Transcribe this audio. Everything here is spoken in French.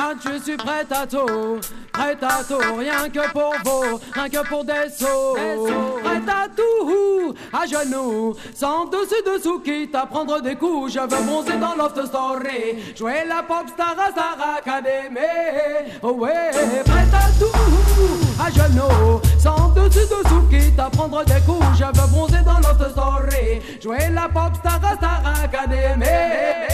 je suis prête à tout, rien que pour vous, rien que pour des sauts. Prête à tout, à genoux, sans dessus-dessous, quitte à prendre des coups. Je veux bronzer dans Loft Story, jouer la pop star à Star Academy. Oh ouais, prête à tout, à genoux, sans dessus-dessous, quitte à prendre des coups. Je veux bronzer dans Loft Story, jouer la pop star à Star Academy.